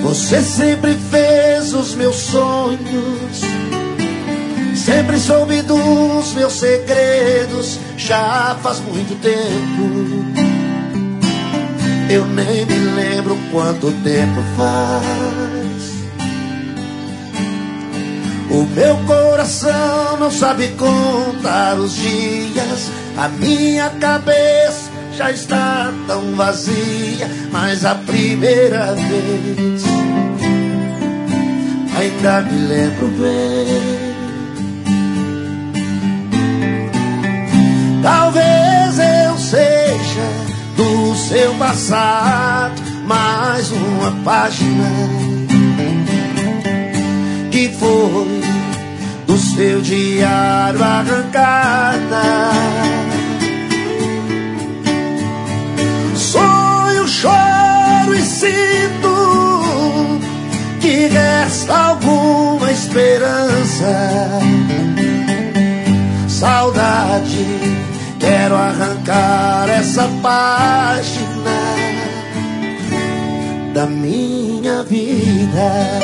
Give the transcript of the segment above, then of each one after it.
Você sempre fez os meus sonhos, sempre soube dos meus segredos. Já faz muito tempo, eu nem me lembro quanto tempo faz. O meu coração não sabe contar os dias, a minha cabeça já está tão vazia. Mas a primeira vez ainda me lembro bem. Talvez eu seja do seu passado mais uma página que foi do seu diário arrancada. Sonho, choro e sinto que resta alguma esperança. Saudade, quero arrancar essa página da minha vida.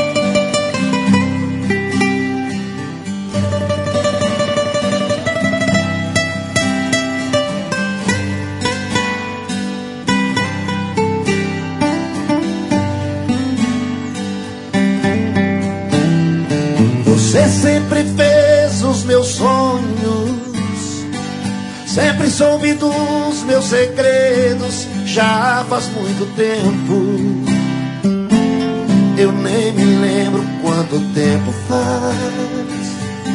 Você sempre fez os meus sonhos, sempre soube dos meus segredos. Já faz muito tempo, eu nem me lembro quanto tempo faz.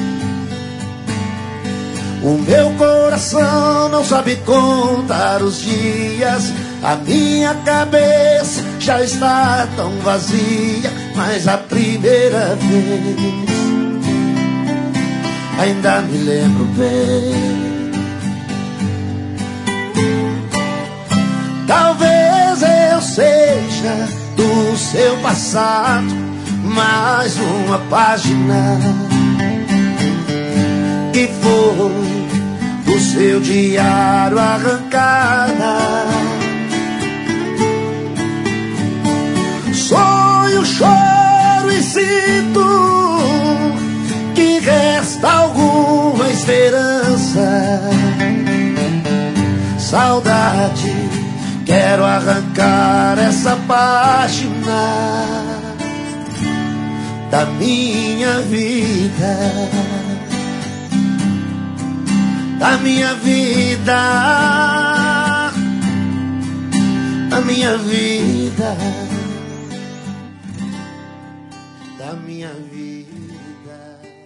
O meu coração não sabe contar os dias, a minha cabeça já está tão vazia. Mas a primeira vez ainda me lembro bem. Talvez eu seja do seu passado mais uma página que foi do seu diário arrancada. Sonho, choro e sinto que resta alguma esperança. Saudade, quero arrancar essa página da minha vida, da minha vida, da minha vida, da minha vida.